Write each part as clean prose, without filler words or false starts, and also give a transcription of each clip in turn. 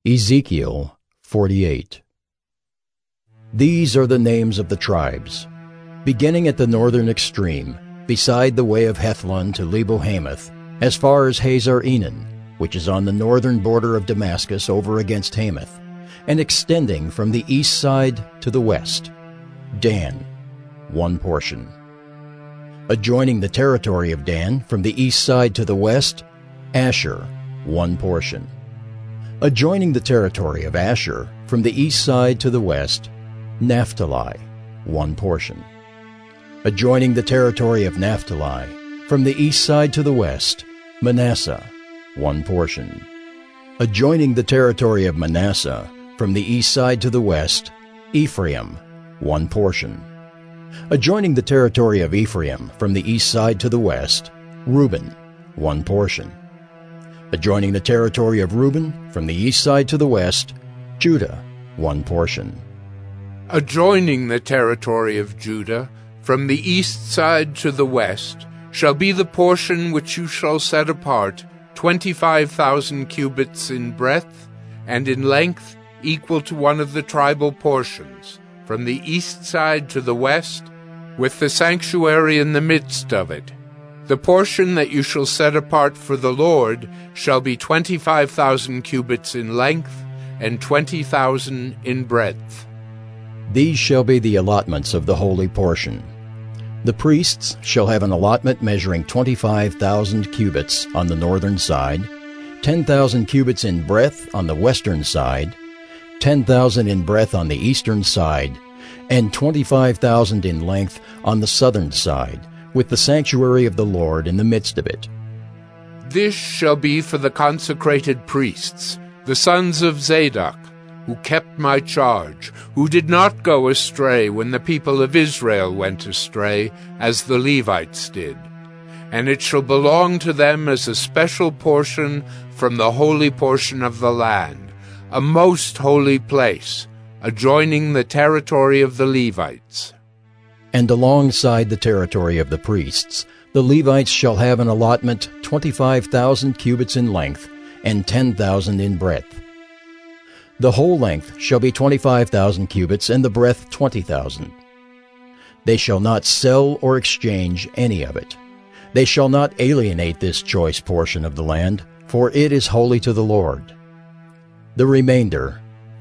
Ezekiel 48. These are the names of the tribes. Beginning at the northern extreme, beside the way of Hethlon to Lebo-Hamath, as far as Hazar-Enan, which is on the northern border of Damascus over against Hamath, and extending from the east side to the west. Dan, one portion. Adjoining the territory of Dan from the east side to the west, Asher, one portion. Adjoining the territory of Asher from the east side to the west, Naphtali, one portion. Adjoining the territory of Naphtali from the east side to the west, Manasseh, one portion. Adjoining the territory of Manasseh from the east side to the west, Ephraim, one portion. Adjoining the territory of Ephraim from the east side to the west, Reuben, one portion. Adjoining the territory of Reuben from the east side to the west, Judah, one portion. Adjoining the territory of Judah from the east side to the west shall be the portion which you shall set apart, 25,000 cubits in breadth, and in length equal to one of the tribal portions, from the east side to the west, with the sanctuary in the midst of it. The portion that you shall set apart for the Lord shall be 25,000 cubits in length and 20,000 in breadth. These shall be the allotments of the holy portion. The priests shall have an allotment measuring 25,000 cubits on the northern side, 10,000 cubits in breadth on the western side, 10,000 in breadth on the eastern side, and 25,000 in length on the southern side, with the sanctuary of the Lord in the midst of it. This shall be for the consecrated priests, the sons of Zadok, who kept my charge, who did not go astray when the people of Israel went astray, as the Levites did. And it shall belong to them as a special portion from the holy portion of the land, a most holy place, adjoining the territory of the Levites. And alongside the territory of the priests, the Levites shall have an allotment 25,000 cubits in length and 10,000 in breadth. The whole length shall be 25,000 cubits, and the breadth 20,000. They shall not sell or exchange any of it. They shall not alienate this choice portion of the land, for it is holy to the Lord. The remainder,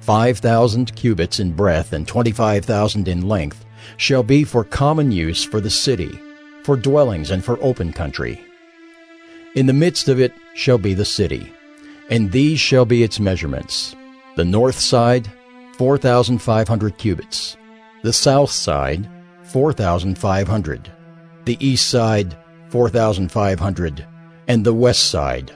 5,000 cubits in breadth and 25,000 in length, shall be for common use for the city, for dwellings and for open country. In the midst of it shall be the city, and these shall be its measurements. The north side, 4,500 cubits. The south side, 4,500. The east side, 4,500. And the west side,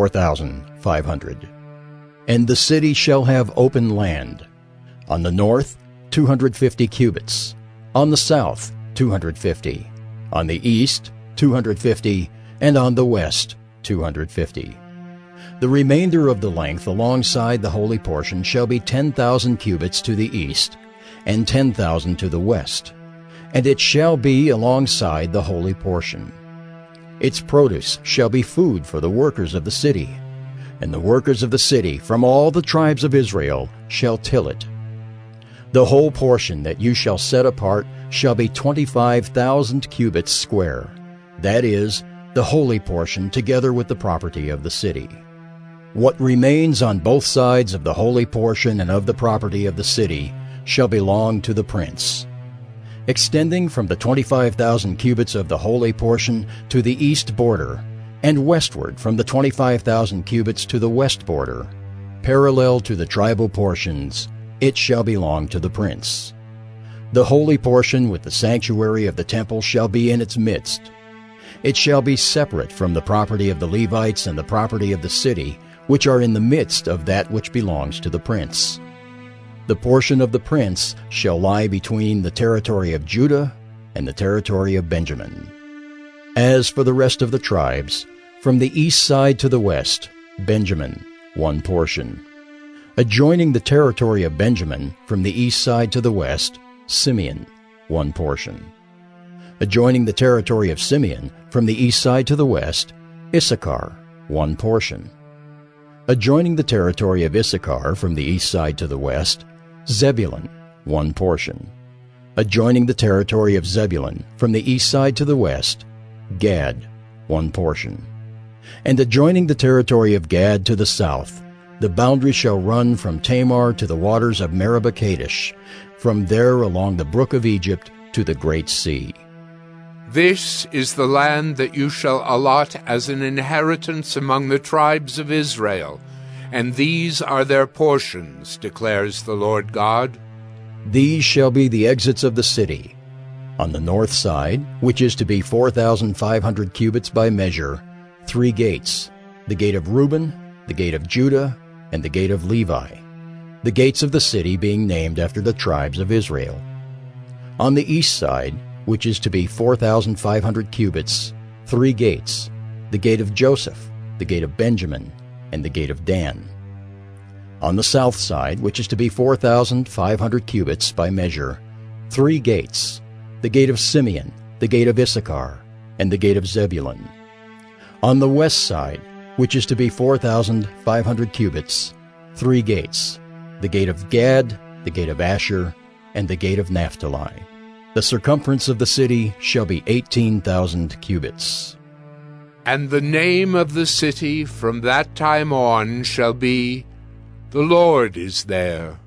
4,500. And the city shall have open land. On the north, 250 cubits. On the south, 250. On the east, 250. And on the west, 250. The remainder of the length alongside the holy portion shall be 10,000 cubits to the east, and 10,000 to the west, and it shall be alongside the holy portion. Its produce shall be food for the workers of the city, and the workers of the city from all the tribes of Israel shall till it. The whole portion that you shall set apart shall be 25,000 cubits square, that is, the holy portion together with the property of the city. What remains on both sides of the holy portion and of the property of the city shall belong to the prince. Extending from the 25,000 cubits of the holy portion to the east border, and westward from the 25,000 cubits to the west border, parallel to the tribal portions, it shall belong to the prince. The holy portion with the sanctuary of the temple shall be in its midst. It shall be separate from the property of the Levites and the property of the city, which are in the midst of that which belongs to the prince. The portion of the prince shall lie between the territory of Judah and the territory of Benjamin. As for the rest of the tribes, from the east side to the west, Benjamin, one portion. Adjoining the territory of Benjamin from the east side to the west, Simeon, one portion. Adjoining the territory of Simeon from the east side to the west, Issachar, one portion. Adjoining the territory of Issachar from the east side to the west, Zebulun, 1 portion. Adjoining the territory of Zebulun from the east side to the west, Gad, 1 portion. And adjoining the territory of Gad to the south, the boundary shall run from Tamar to the waters of Meribah Kadesh, from there along the brook of Egypt to the great sea. This is the land that you shall allot as an inheritance among the tribes of Israel, and these are their portions, declares the Lord God. These shall be the exits of the city. On the north side, which is to be 4,500 cubits by measure, 3 gates, the gate of Reuben, the gate of Judah, and the gate of Levi, the gates of the city being named after the tribes of Israel. On the east side, which is to be 4,500 cubits, 3 gates, the gate of Joseph, the gate of Benjamin, and the gate of Dan. On the south side, which is to be 4,500 cubits by measure, 3 gates, the gate of Simeon, the gate of Issachar, and the gate of Zebulun. On the west side, which is to be 4,500 cubits, 3 gates, the gate of Gad, the gate of Asher, and the gate of Naphtali. The circumference of the city shall be 18,000 cubits. And the name of the city from that time on shall be, The Lord is there.